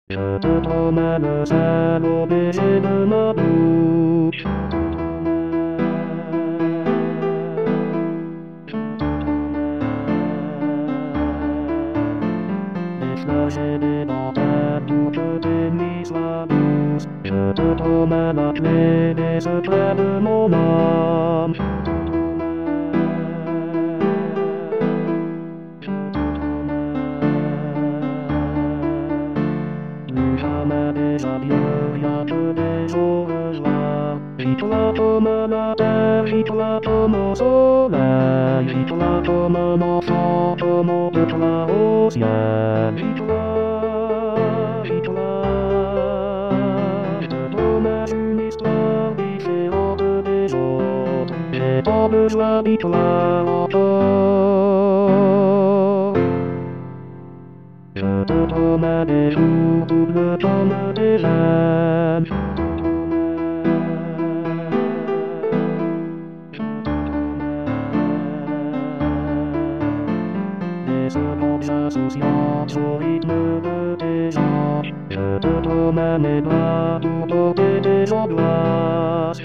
Je te promène seul au baiser de ma bouche. Des fleurs et des dentelles, toutes bénissent la douce. Je te promène la clé des secrets de mon âme. Plus jamais des adieux, rien que des au revoir. Vite-la comme la terre, vite-la comme au soleil. Vite-la comme un enfant, comme on vite-la au ciel. Vite-la, vite-la. Je te promets une histoire différente des autres. J'ai pas besoin, vite-la encore. Je te promets des jours doubles comme des rêves. Des secondes insouciantes au rythme de tes anges. Je te promets mes bras pour porter tes angoisses.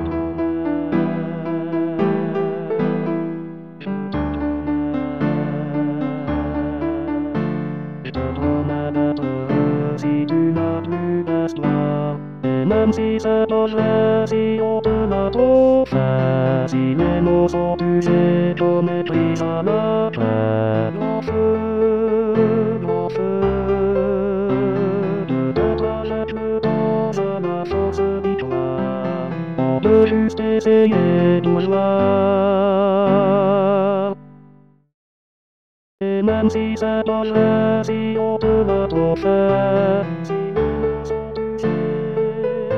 Je te promets d'être heureux si tu n'as plus d'espoir. Et même si c'est pas vrai, si on te l'a trop fait, si les mots sont usés comme mépris à la paix. Grand feu, grand feu, peut-être avec le temps, je la force victoire. On peut juste essayer tout voir. Et même si c'est pas vrai, si on te l'a trop fait, si les mots sont usés,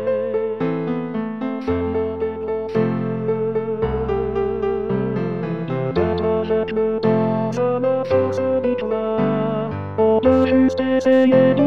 on fait bien des grands feux. Peut-être avec le temps, je me force victoire. On peut juste essayer.